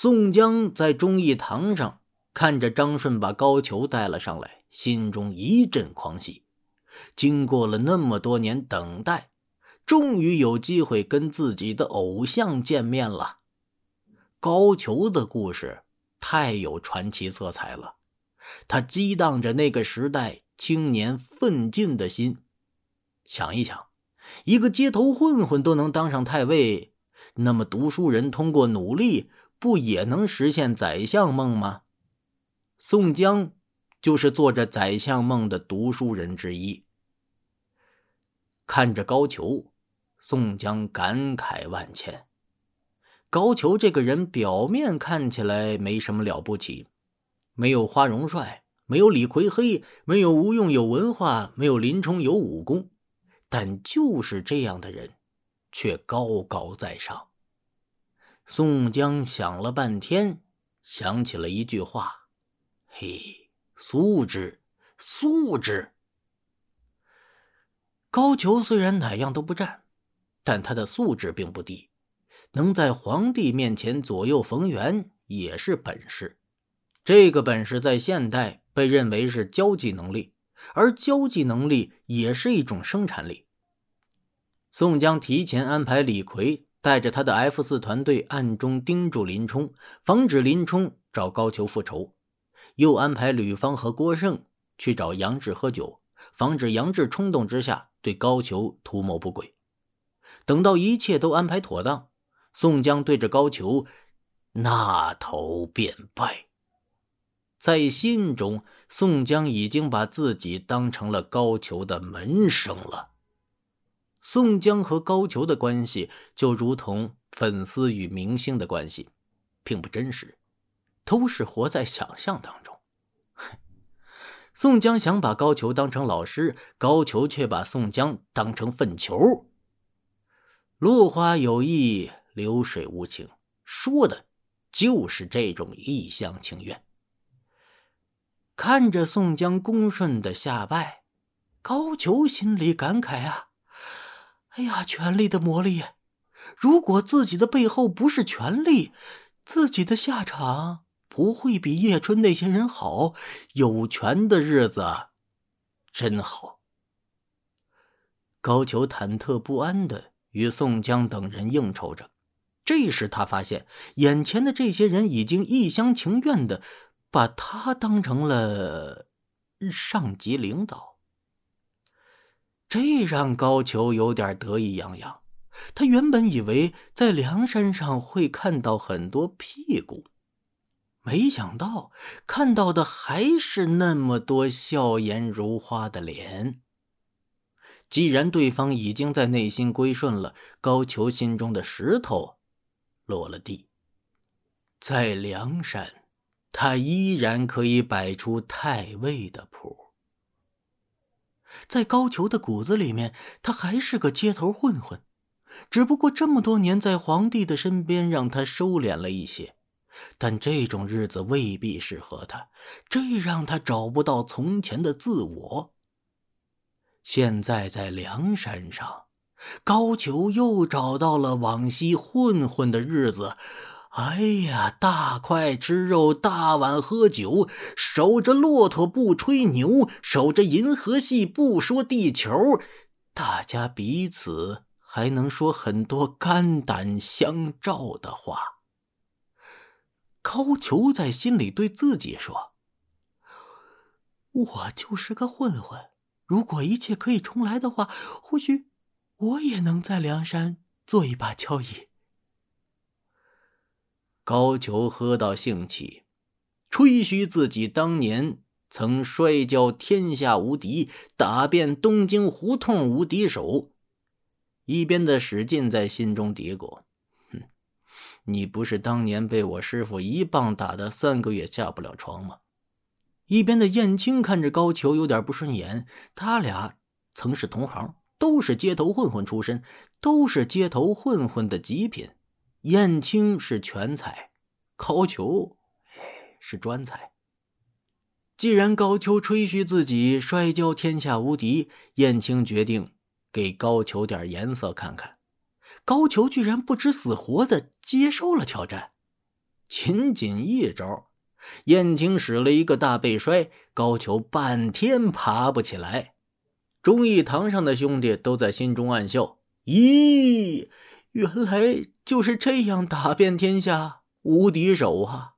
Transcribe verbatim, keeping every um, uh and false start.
宋江在忠义堂上看着张顺把高俅带了上来，心中一阵狂喜。经过了那么多年等待，终于有机会跟自己的偶像见面了。高俅的故事太有传奇色彩了，他激荡着那个时代青年奋进的心。想一想，一个街头混混都能当上太尉，那么读书人通过努力不也能实现宰相梦吗？宋江就是做着宰相梦的读书人之一。看着高俅，宋江感慨万千。高俅这个人表面看起来没什么了不起，没有花荣帅，没有李逵黑，没有吴用有文化，没有林冲有武功，但就是这样的人却高高在上。宋江想了半天，想起了一句话：嘿，素质，素质。高俅虽然哪样都不占，但他的素质并不低，能在皇帝面前左右逢源也是本事。这个本事在现代被认为是交际能力，而交际能力也是一种生产力。宋江提前安排李逵带着他的 F 四 团队暗中盯住林冲，防止林冲找高俅复仇，又安排吕方和郭盛去找杨志喝酒，防止杨志冲动之下对高俅图谋不轨。等到一切都安排妥当，宋江对着高俅那头便拜。在心中，宋江已经把自己当成了高俅的门生了。宋江和高俅的关系就如同粉丝与明星的关系，并不真实，都是活在想象当中。宋江想把高俅当成老师，高俅却把宋江当成粪球。落花有意，流水无情，说的就是这种一厢情愿。看着宋江恭顺的下拜，高俅心里感慨啊，哎呀，权力的魔力，如果自己的背后不是权力，自己的下场不会比叶春那些人好，有权的日子真好。高俅忐忑不安地与宋江等人应酬着，这时他发现眼前的这些人已经一厢情愿地把他当成了上级领导，这让高俅有点得意洋洋。他原本以为在梁山上会看到很多屁股，没想到看到的还是那么多笑颜如花的脸。既然对方已经在内心归顺了，高俅心中的石头落了地。在梁山，他依然可以摆出太尉的谱。在高俅的骨子里面，他还是个街头混混，只不过这么多年在皇帝的身边让他收敛了一些，但这种日子未必适合他，这让他找不到从前的自我。现在在梁山上，高俅又找到了往昔混混的日子。哎呀，大块吃肉，大碗喝酒，守着骆驼不吹牛，守着银河系不说地球，大家彼此还能说很多肝胆相照的话。高俅在心里对自己说，我就是个混混，如果一切可以重来的话，或许我也能在梁山做一把交椅。高俅喝到兴起，吹嘘自己当年曾摔跤天下无敌，打遍东京胡同无敌手，一边的史进在心中嘀咕，哼，你不是当年被我师傅一棒打得三个月下不了床吗？一边的燕青看着高俅有点不顺眼，他俩曾是同行，都是街头混混出身，都是街头混混的极品。燕青是全才，高俅是专才。既然高俅吹嘘自己摔跤天下无敌，燕青决定给高俅点颜色看看。高俅居然不知死活的接受了挑战。 仅仅一招，燕青使了一个大背摔，高俅半天爬不起来。忠义堂上的兄弟都在心中暗笑：咦，原来就是这样打遍天下无敌手啊！